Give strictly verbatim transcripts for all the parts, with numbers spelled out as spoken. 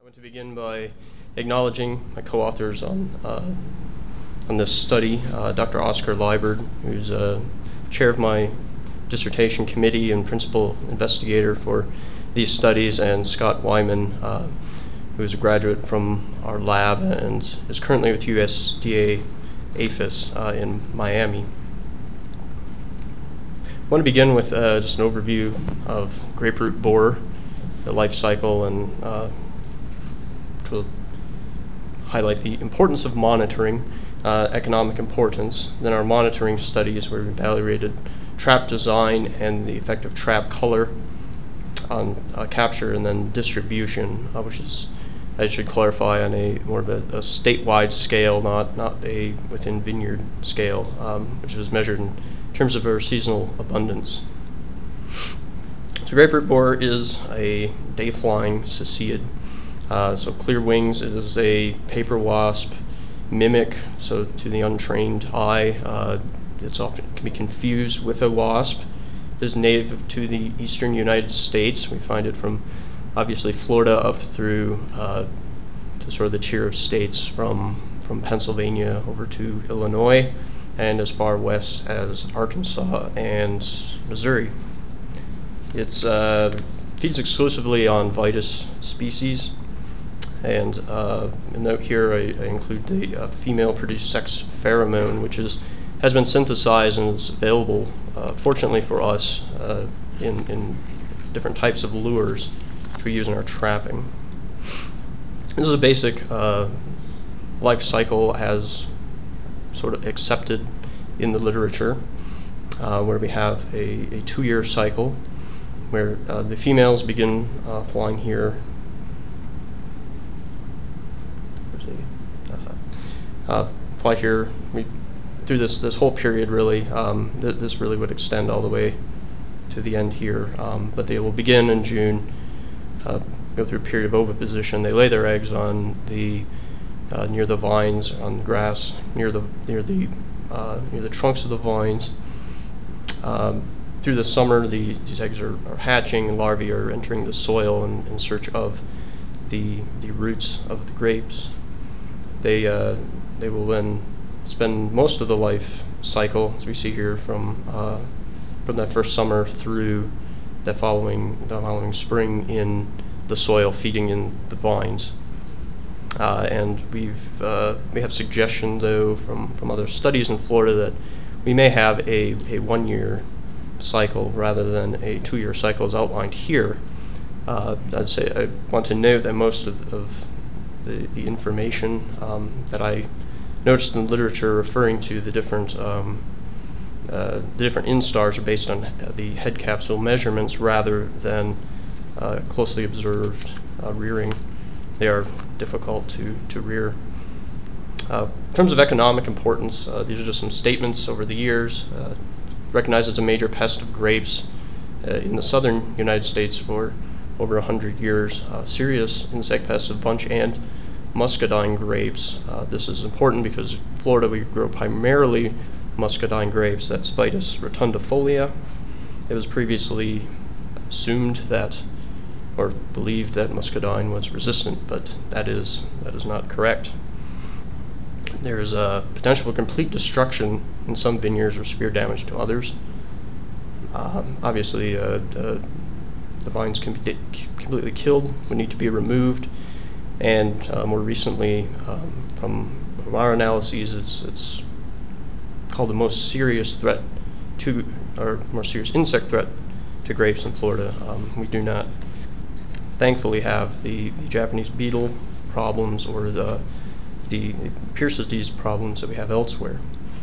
want to begin by acknowledging my co-authors on uh, on this study, uh, Doctor Oscar Liburd, who's uh, chair of my dissertation committee and principal investigator for these studies, and Scott Wyman, uh, who is a graduate from our lab and is currently with U S D A APHIS uh, in Miami. I want to begin with uh, just an overview of grapefruit borer, the life cycle, and uh, to highlight the importance of monitoring, uh, economic importance. Then our monitoring studies where we evaluated trap design and the effect of trap color on uh, capture, and then distribution, uh, which is, I should clarify, on a more of a, a statewide scale, not not a within vineyard scale, um, which was measured in terms of our seasonal abundance. So grapefruit borer is a day-flying cicid. Uh, so clear wings is a paper wasp mimic. So to the untrained eye, uh, it's often can be confused with a wasp. It is native to the eastern United States. We find it from obviously Florida up through uh, to sort of the tier of states from from Pennsylvania over to Illinois, and as far west as Arkansas and Missouri. It's uh, feeds exclusively on Vitis species, and uh, a note here, I, I include the uh, female-produced sex pheromone, which is has been synthesized and is available, uh, fortunately for us, uh, in, in different types of lures which we use in our trapping. This is a basic uh, life cycle as sort of accepted in the literature, uh, where we have a, a two-year cycle where uh, the females begin uh, flying here. Uh, fly here we, through this this whole period, really. Um, th this really would extend all the way to the end here, um, but they will begin in June, uh, go through a period of oviposition. They lay their eggs on the uh, near the vines, on the grass, near the near the uh, near the trunks of the vines. Um, through the summer, the, these eggs are, are hatching, and larvae are entering the soil in, in search of the the roots of the grapes. They uh, they will then spend most of the life cycle, as we see here, from uh, from that first summer through the following the following spring in the soil, feeding in the vines. Uh, and we've uh, we have suggestion, though, from from other studies in Florida that we may have a a one-year cycle rather than a two-year cycle as outlined here. Uh, I'd say I want to note that most of, of the, the information um, that I noticed in the literature referring to the different um, uh, the different instars are based on the head capsule measurements rather than uh, closely observed uh, rearing. They are difficult to, to rear. Uh, in terms of economic importance, uh, these are just some statements over the years. Uh, recognized as a major pest of grapes uh, in the southern United States for over one hundred years. Uh, serious insect pests of bunch and muscadine grapes. Uh, this is important because in Florida we grow primarily muscadine grapes. That's Vitis rotundifolia. It was previously assumed that, or believed that muscadine was resistant, but that is that is not correct. There is a potential for complete destruction in some vineyards or severe damage to others. Um, obviously, uh, uh, the vines can be completely killed, would need to be removed, and uh, more recently, um, from, from our analyses, it's, it's called the most serious threat to, or more serious insect threat to grapes in Florida. Um, we do not, thankfully, have the, the Japanese beetle problems or the the Pierce disease problems that we have elsewhere.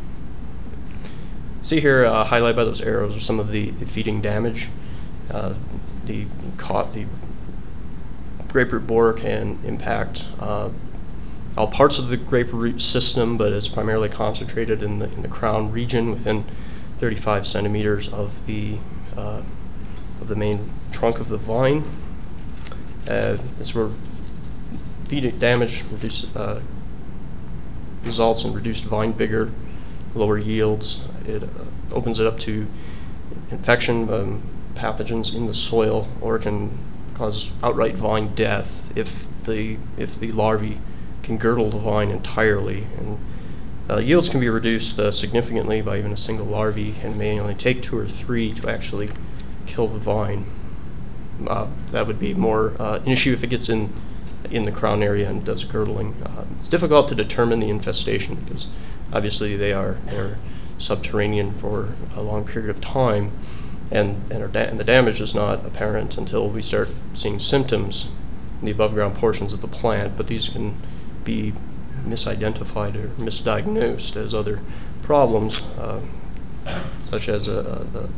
See here, uh, highlighted by those arrows, are some of the, the feeding damage. Uh, the caught the grapefruit borer can impact uh, all parts of the grapefruit system, but it's primarily concentrated in the in the crown region within thirty-five centimeters of the uh, of the main trunk of the vine. Uh, this where feeding damage reduce, uh, results in reduced vine vigor, lower yields. It uh, opens it up to infection, um, pathogens in the soil, or it can cause outright vine death if the if the larvae can girdle the vine entirely. And uh, yields can be reduced uh, significantly by even a single larvae, and may only take two or three to actually kill the vine. Uh, that would be more uh, an issue if it gets in in the crown area and does girdling. Uh, it's difficult to determine the infestation because obviously they are they're subterranean for a long period of time, and and, are da and the damage is not apparent until we start seeing symptoms in the above ground portions of the plant. But these can be misidentified or misdiagnosed as other problems, uh, such as a,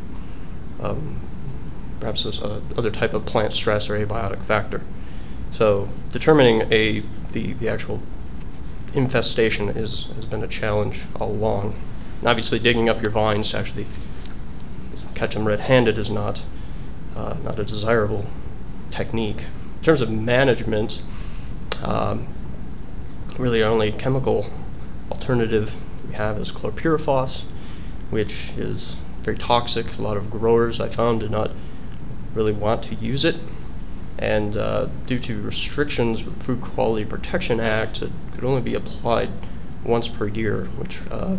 a, a um, perhaps a, other type of plant stress or abiotic factor. So determining a the, the actual infestation is has been a challenge all along. And obviously digging up your vines to actually catch them red-handed is not uh, not a desirable technique. In terms of management, um, really our only chemical alternative we have is chlorpyrifos, which is very toxic. A lot of growers I found did not really want to use it, and uh, due to restrictions with the Food Quality Protection Act, it could only be applied once per year, which uh,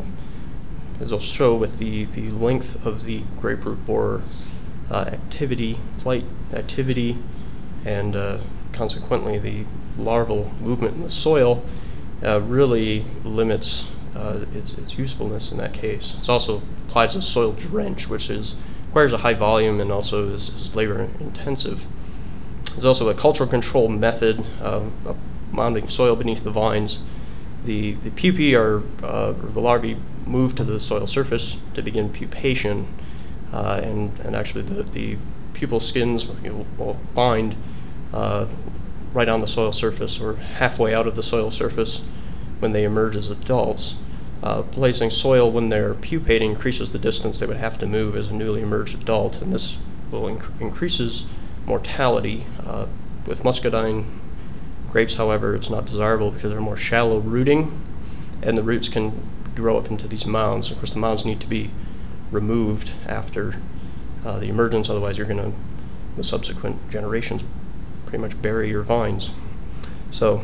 as I'll show with the, the length of the grapefruit borer uh, activity, flight activity, and uh, consequently the larval movement in the soil uh, really limits uh, its, its usefulness in that case. It also applies a soil drench, which is requires a high volume and also is, is labor intensive. There's also a cultural control method of, of mounding soil beneath the vines. The, the pupae are, uh, or the larvae move to the soil surface to begin pupation, uh, and, and actually the, the pupal skins will, will bind uh, right on the soil surface or halfway out of the soil surface when they emerge as adults. Uh, placing soil when they're pupating increases the distance they would have to move as a newly emerged adult, and this will inc increases mortality. Uh, with muscadine grapes, however, it's not desirable because they're more shallow rooting, and the roots can grow up into these mounds. Of course, the mounds need to be removed after uh, the emergence, otherwise you're going to, the subsequent generations, pretty much bury your vines. So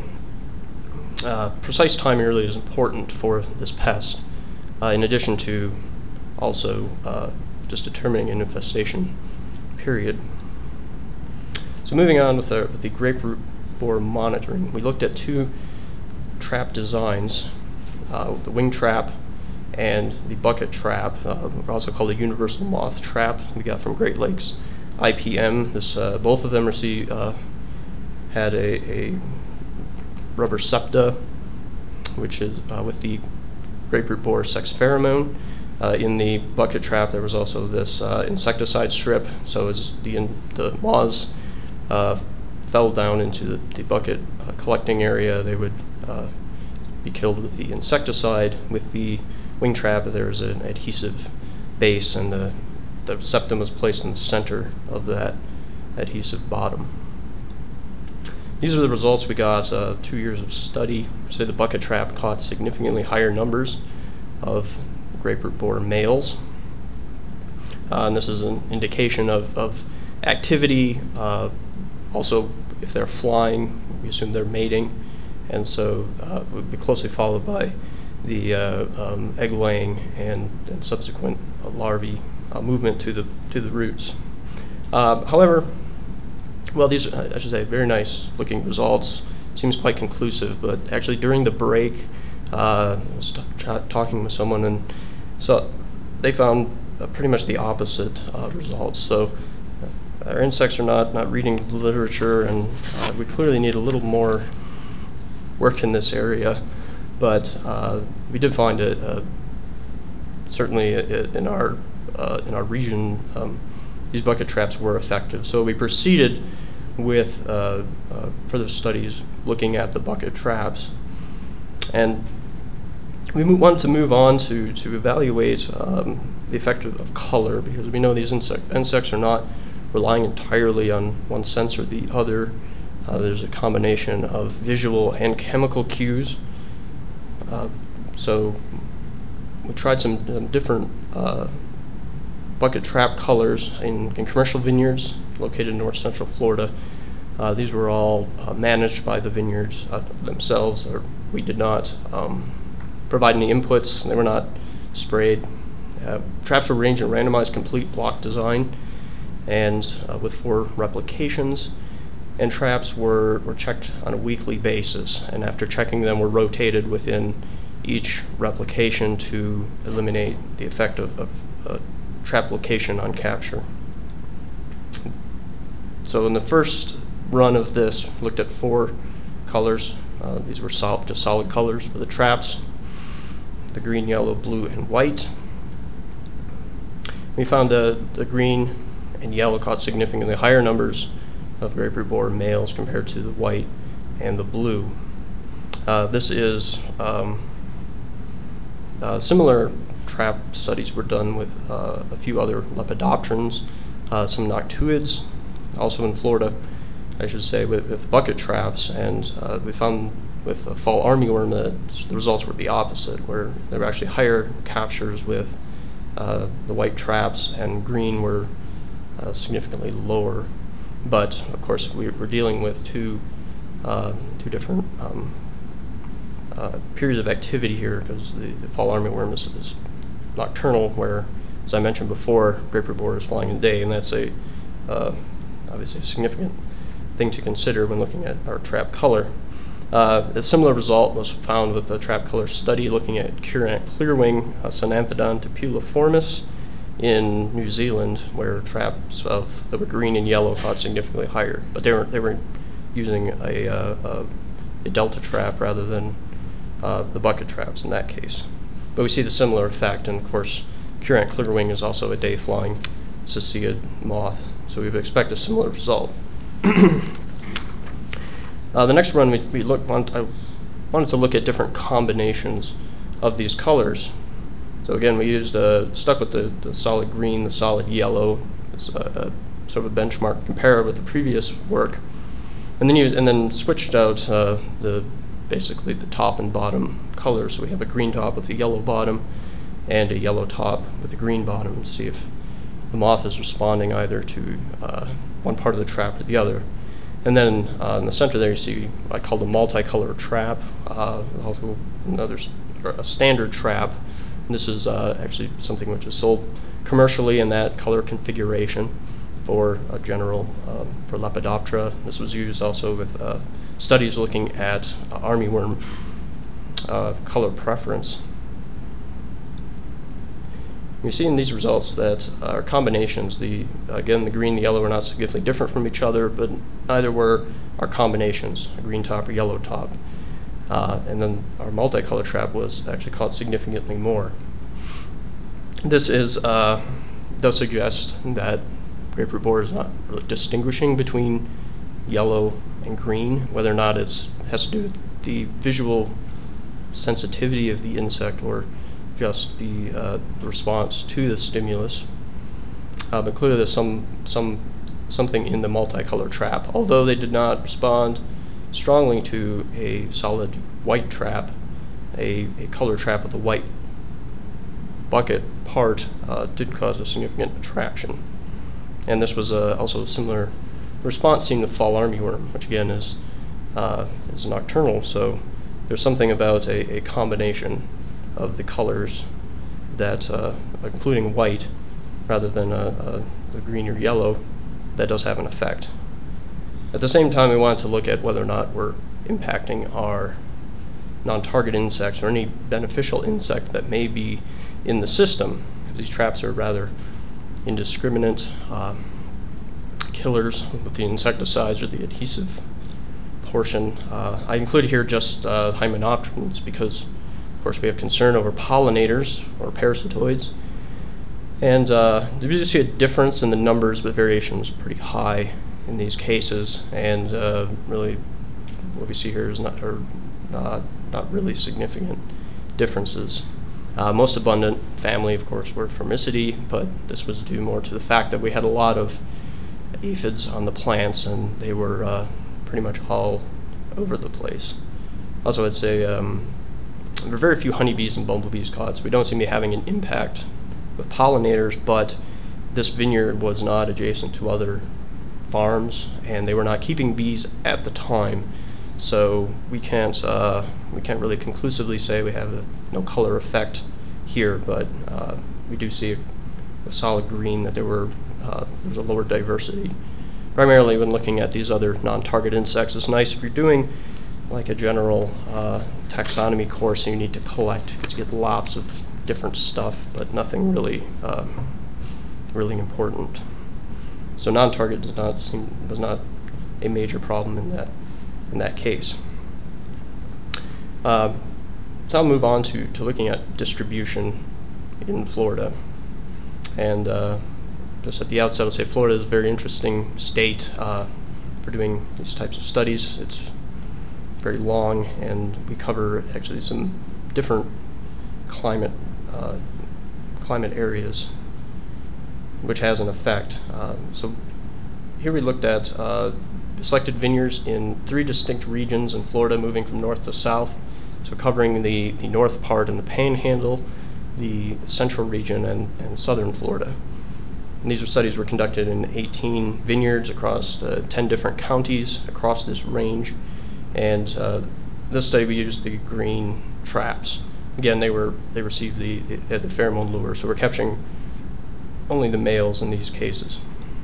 uh, precise timing really is important for this pest, uh, in addition to also uh, just determining an infestation period. So moving on with, our, with the grapefruit borer monitoring, we looked at two trap designs, uh, the wing trap and the bucket trap, uh, also called a universal moth trap. We got from Great Lakes I P M. This, uh, both of them received, uh, had a, a rubber septa, which is uh, with the grapefruit borer sex pheromone. Uh, in the bucket trap, there was also this uh, insecticide strip. So as the in, the moths uh, fell down into the, the bucket uh, collecting area, they would uh, be killed with the insecticide. With the wing trap, there was an adhesive base, and the, the septum was placed in the center of that adhesive bottom. These are the results we got, uh, two years of study. Say the bucket trap caught significantly higher numbers of grapefruit borer males. Uh, and this is an indication of, of activity. Uh, also, if they're flying, we assume they're mating. And so uh, it would be closely followed by the uh, um, egg laying and, and subsequent uh, larvae uh, movement to the, to the roots. Uh, however, well, these are, I should say, very nice looking results. Seems quite conclusive, but actually during the break, uh, I was talking with someone, and so they found uh, pretty much the opposite uh, results. So uh, our insects are not, not reading the literature, and uh, we clearly need a little more work in this area. But uh, we did find it, uh, certainly in our, uh, in our region, um, these bucket traps were effective. So we proceeded with uh, uh, further studies looking at the bucket traps, and we wanted to move on to, to evaluate um, the effect of, of color, because we know these insect, insects are not relying entirely on one sense or the other. Uh, there's a combination of visual and chemical cues. Uh, so we tried some um, different uh, bucket trap colors in, in commercial vineyards located in north central Florida. Uh, these were all uh, managed by the vineyards uh, themselves. Or we did not um, provide any inputs. They were not sprayed. Uh, traps were arranged in randomized complete block design and uh, with four replications. And traps were, were checked on a weekly basis. And after checking them, were rotated within each replication to eliminate the effect of, of uh, trap location on capture. So in the first run of this, looked at four colors. Uh, these were sol just solid colors for the traps: the green, yellow, blue, and white. We found the, the green and yellow caught significantly higher numbers of grapefruit borer males compared to the white and the blue. Uh, this is um, uh, similar trap studies were done with uh, a few other lepidopterans, uh, some noctuids, also in Florida, I should say, with, with bucket traps, and uh, we found with a fall armyworm that the results were the opposite, where there were actually higher captures with uh, the white traps, and green were uh, significantly lower. But of course, we, we're dealing with two uh, two different um, uh, periods of activity here, because the, the fall armyworm is, is nocturnal, where, as I mentioned before, grapefruit borer is flying in the day, and that's a uh, obviously a significant thing to consider when looking at our trap color. Uh, a similar result was found with the trap color study looking at currant clearwing, uh, Synanthodon tepuliformis, in New Zealand, where traps of that were green and yellow caught significantly higher, but they were they were using a, uh, a, a delta trap rather than uh, the bucket traps in that case. But we see the similar effect, and of course, currant clearwing is also a day-flying Ceciad moth, so we would expect a similar result. uh, the next run, we, we look, want, I wanted to look at different combinations of these colors. So again, we used uh, stuck with the, the solid green, the solid yellow, as a, a sort of a benchmark compare with the previous work, and then used, and then switched out uh, the basically the top and bottom colors. So we have a green top with a yellow bottom, and a yellow top with a green bottom, to see if the moth is responding either to uh, one part of the trap or the other. And then uh, in the center there, you see what I call the multicolor trap, uh, also another a standard trap. And this is uh, actually something which is sold commercially in that color configuration for a general, um, for Lepidoptera. This was used also with uh, studies looking at uh, armyworm uh, color preference. We see in these results that our combinations, the again the green and the yellow, are not significantly different from each other, but neither were our combinations, a green top or yellow top. Uh, and then our multicolor trap was actually caught significantly more. This is uh, does suggest that grapefruit borer is not really distinguishing between yellow and green, whether or not it has to do with the visual sensitivity of the insect or just the, uh, the response to the stimulus. Uh, but clearly there's some, some, something in the multicolor trap. Although they did not respond strongly to a solid white trap, a, a color trap with a white bucket part uh, did cause a significant attraction. And this was uh, also a similar response seen with fall armyworm, which again is, uh, is nocturnal, so there's something about a, a combination of the colors that, uh, including white rather than uh, uh, the green or yellow, that does have an effect. At the same time, we wanted to look at whether or not we're impacting our non-target insects or any beneficial insect that may be in the system. These traps are rather indiscriminate uh, killers with the insecticides or the adhesive portion. Uh, I include here just uh, hymenopterans because, of course, we have concern over pollinators or parasitoids. And uh, we do see a difference in the numbers, but variation is pretty high in these cases. And uh, really, what we see here is not, or not, not really significant differences. Uh, most abundant family, of course, were Formicidae, but this was due more to the fact that we had a lot of aphids on the plants, and they were uh, pretty much all over the place. Also, I'd say um, there are very few honeybees and bumblebees caught, so we don't seem to be having an impact with pollinators, but this vineyard was not adjacent to other farms, and they were not keeping bees at the time. So we can't uh, we can't really conclusively say we have a no color effect here, but uh, we do see a, a solid green that there were uh, there's a lower diversity. Primarily when looking at these other non-target insects, it's nice if you're doing like a general uh, taxonomy course and you need to collect, because you get lots of different stuff, but nothing really um, really important. So non-target does not seem was not a major problem in that in that case. Uh, so I'll move on to, to looking at distribution in Florida. And uh, just at the outset, I'll say Florida is a very interesting state uh, for doing these types of studies. It's very long, and we cover actually some different climate uh, climate areas, which has an effect. Uh, so here we looked at uh, selected vineyards in three distinct regions in Florida, moving from north to south, so covering the, the north part and the Panhandle, the central region, and, and southern Florida. And these studies were conducted in eighteen vineyards across uh, ten different counties across this range, and uh, this study we used the green traps. Again, they were they received the, they had the pheromone lure, so we're capturing only the males in these cases.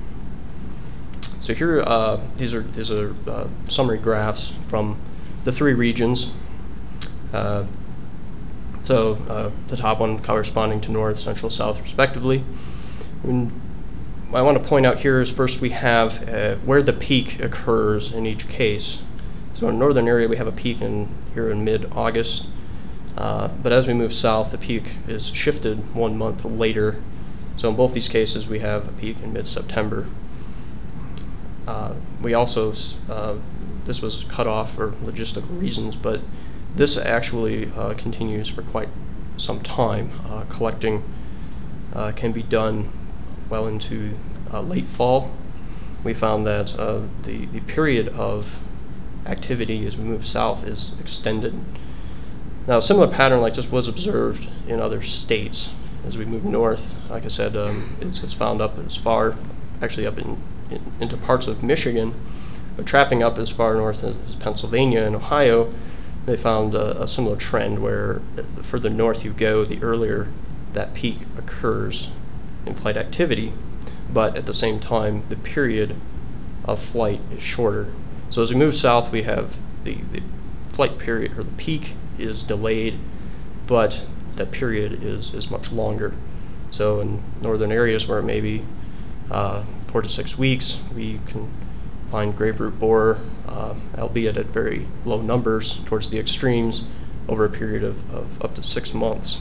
So here, uh, these are these are uh, summary graphs from the three regions. Uh, so uh, the top one corresponding to north, central, south, respectively. And what I want to point out here is first we have uh, where the peak occurs in each case. So in the northern area, we have a peak in here in mid-August. Uh, but as we move south, the peak is shifted one month later. So in both these cases, we have a peak in mid-September. Uh, we also, uh, this was cut off for logistical reasons, but this actually uh, continues for quite some time. Uh, collecting uh, can be done well into uh, late fall. We found that uh, the, the period of activity as we move south is extended. Now, a similar pattern like this was observed in other states. As we move north, like I said, um, it's, it's found up as far, actually up in In, into parts of Michigan, but trapping up as far north as Pennsylvania and Ohio, they found a, a similar trend where the further north you go, the earlier that peak occurs in flight activity, but at the same time, the period of flight is shorter. So as we move south, we have the, the flight period, or the peak is delayed, but that period is, is much longer. So in northern areas where it may be uh, four to six weeks, we can find grapefruit borer, uh, albeit at very low numbers towards the extremes, over a period of, of up to six months.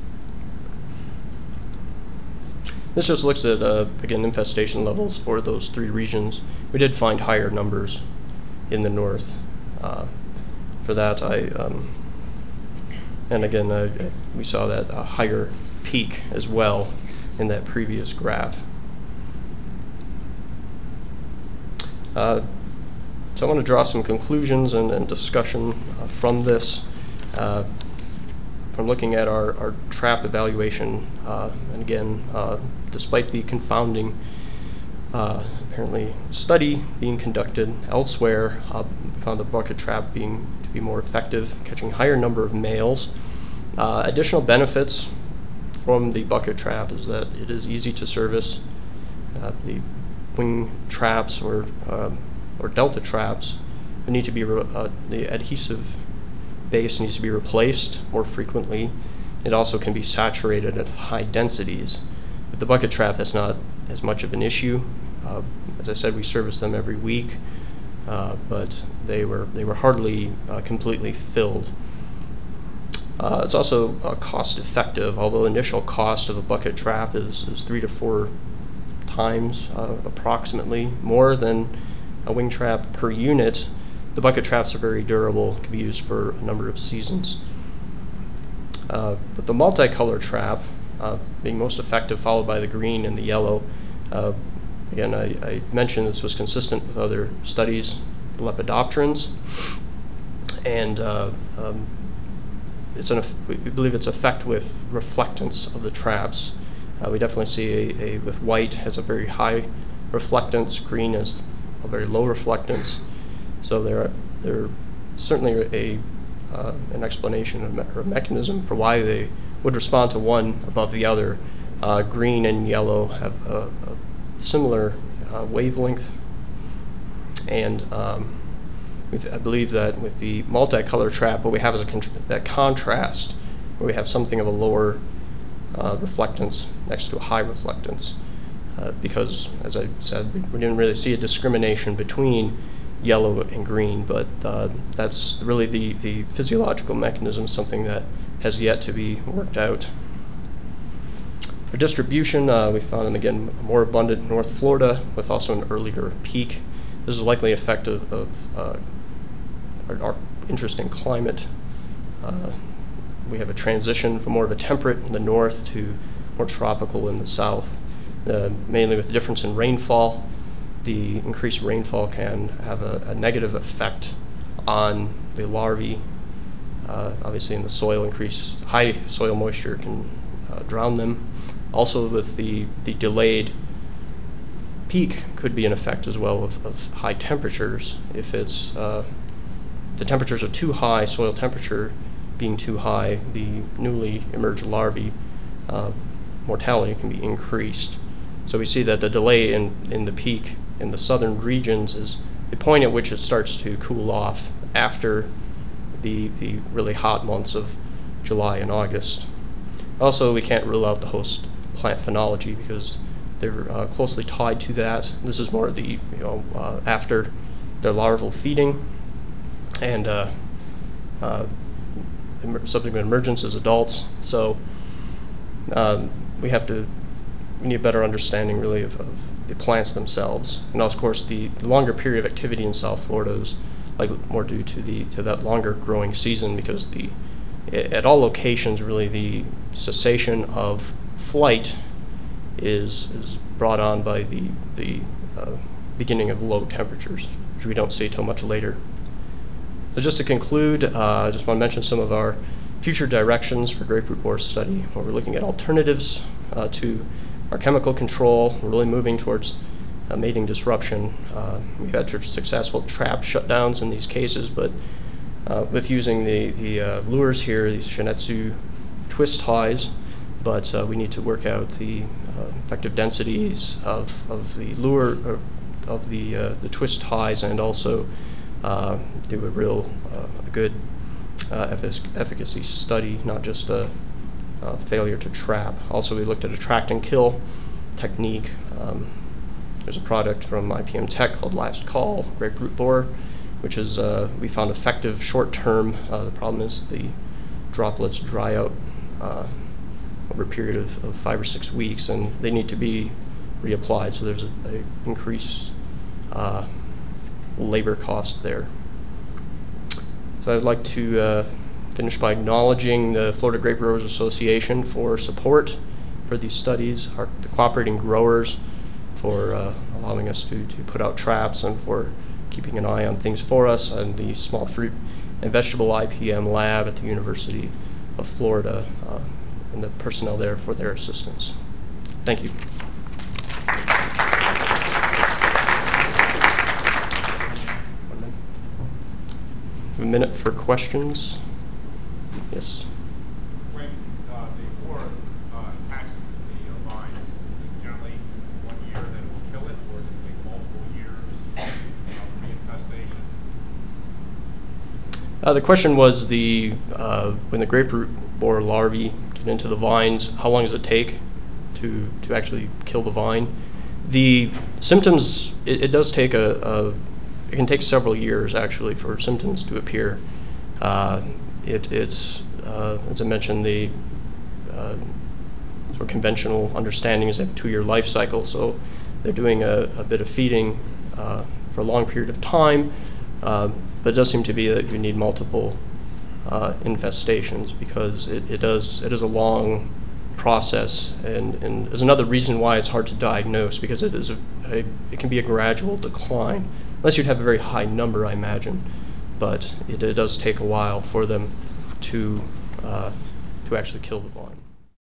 This just looks at, uh, again, infestation levels for those three regions. We did find higher numbers in the north. Uh, for that, I, um, and again, uh, we saw that uh, higher peak as well in that previous graph. Uh, so I want to draw some conclusions and, and discussion uh, from this, uh, from looking at our, our trap evaluation. Uh, and again, uh, despite the confounding, uh, apparently, study being conducted elsewhere, uh, we found the bucket trap being to be more effective, catching higher number of males. Uh, additional benefits from the bucket trap is that it is easy to service. Uh, the wing traps or uh, or delta traps need to be re uh, the adhesive base needs to be replaced more frequently. It also can be saturated at high densities. With the bucket trap, that's not as much of an issue. Uh, as I said, we service them every week, uh, but they were they were hardly uh, completely filled. Uh, it's also uh, cost effective, although initial cost of a bucket trap is, is three to four times uh, approximately more than a wing trap per unit. The bucket traps are very durable, can be used for a number of seasons. Uh, with the multicolor trap uh, being most effective, followed by the green and the yellow, uh, again, I, I mentioned this was consistent with other studies, lepidopterans, and uh, um, it's an, we believe its effect with reflectance of the traps. Uh, we definitely see a, a with white has a very high reflectance, green has a very low reflectance. So they're, they're certainly a, uh, an explanation of me or a mechanism for why they would respond to one above the other. Uh, green and yellow have a, a similar uh, wavelength, and um, with, I believe that with the multicolor trap, what we have is a con that contrast, where we have something of a lower uh, reflectance next to a high reflectance. Uh, because, as I said, we, we didn't really see a discrimination between yellow and green, but uh, that's really the, the physiological mechanism, something that has yet to be worked out. For distribution, uh, we found them again more abundant in North Florida, with also an earlier peak. This is likely effective of uh, our, our interesting climate. Uh, we have a transition from more of a temperate in the north to more tropical in the south, uh, mainly with the difference in rainfall. The increased rainfall can have a, a negative effect on the larvae. Uh, obviously, in the soil, increased high soil moisture can uh, drown them. Also, with the, the delayed peak could be an effect as well of, of high temperatures. If it's uh, the temperatures are too high, soil temperature being too high, the newly emerged larvae uh, mortality can be increased. So we see that the delay in, in the peak in the southern regions is the point at which it starts to cool off after the, the really hot months of July and August. Also, we can't rule out the host plant phenology because they're uh, closely tied to that. This is more the, you know, uh, after their larval feeding and uh, uh, emer subsequent emergence as adults. So um, we have to, we need a better understanding really of, of the plants themselves. And of course, the, the longer period of activity in South Florida is like more due to the to that longer growing season, because the at all locations really the cessation of flight is is brought on by the the uh, beginning of low temperatures, which we don't see till much later. So just to conclude, uh, I just want to mention some of our future directions for grapefruit borer study, where we're looking at alternatives uh, to our chemical control. We're really moving towards uh, mating disruption. Uh, we've had successful trap shutdowns in these cases, but uh, with using the, the uh, lures here, these Shin-Etsu twist ties, but uh, we need to work out the uh, effective densities of, of the lure, of, of the, uh, the twist ties, and also uh, do a real uh, a good uh, effic efficacy study, not just a uh, failure to trap. Also, we looked at attract and kill technique. Um, there's a product from I P M Tech called Last Call grapefruit borer, which is uh, we found effective short term. Uh, the problem is the droplets dry out uh, over a period of, of five or six weeks, and they need to be reapplied. So there's a, a increased uh, labor cost there. So I'd like to uh, finish by acknowledging the Florida Grape Growers Association for support for these studies, our, the cooperating growers for uh, allowing us to, to put out traps, and for keeping an eye on things for us, and the small fruit and vegetable I P M lab at the University of Florida, uh, and the personnel there for their assistance. Thank you. A minute for questions. Yes. When uh, the borer uh, attacks the uh, vines, is it generally one year that will kill it, or does it take multiple years of reinfestation? Uh, the question was the uh, when the grapefruit borer larvae get into the vines, how long does it take to to actually kill the vine? The symptoms, it, it does take a, a it can take several years actually for symptoms to appear. Uh, it, it's uh, as I mentioned, the uh, sort of conventional understanding is they have a two-year life cycle, so they're doing a, a bit of feeding uh, for a long period of time. Uh, but it does seem to be that you need multiple uh, infestations, because it, it does it is a long process, and, and there's another reason why it's hard to diagnose, because it is a, a it can be a gradual decline, unless you'd have a very high number, I imagine. But it, it does take a while for them to uh, to actually kill the vine.